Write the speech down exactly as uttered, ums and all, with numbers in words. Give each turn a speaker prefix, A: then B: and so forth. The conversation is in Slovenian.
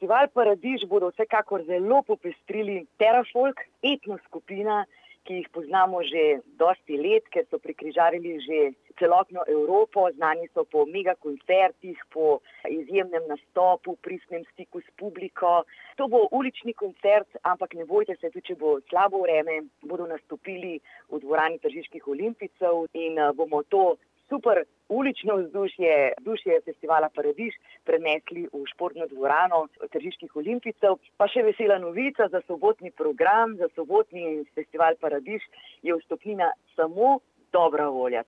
A: Festival Paradiž bodo vsekakor zelo popestrili Terafolk, etno skupina, ki jih poznamo že dosti let, ker so prekrižarili že celotno Evropo, znani so po megakoncertih, po izjemnem nastopu, pristnem stiku s publiko. To bo ulični koncert, ampak ne bojte se, tudi če bo slabo vreme, bodo nastopili v dvorani Tržiških olimpijcev in bomo to super ulično vzdušje, vzdušje festivala Paradiž prenesli v športno dvorano Tržiških olimpijcev. Pa še vesela novica za sobotni program, za sobotni festival Paradiž je vstopnina samo dobra volja.